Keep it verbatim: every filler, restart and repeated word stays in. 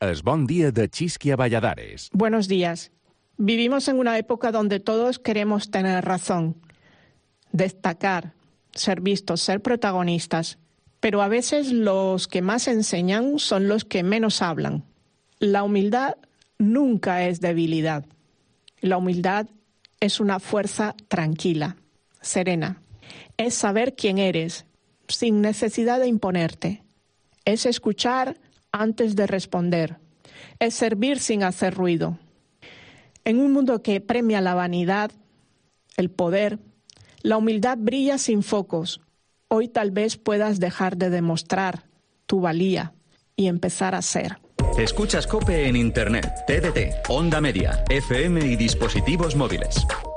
Es bon dia de Chisquia Valladares. Buenos días. Vivimos en una época donde todos queremos tener razón, destacar, ser vistos, ser protagonistas, pero a veces los que más enseñan son los que menos hablan. La humildad nunca es debilidad. La humildad es una fuerza tranquila, serena. Es saber quién eres, sin necesidad de imponerte. Es escuchar antes de responder. Es servir sin hacer ruido. En un mundo que premia la vanidad, el poder, la humildad brilla sin focos. Hoy tal vez puedas dejar de demostrar tu valía y empezar a ser. Escuchas COPE en Internet, T D T, Onda Media, F M y dispositivos móviles.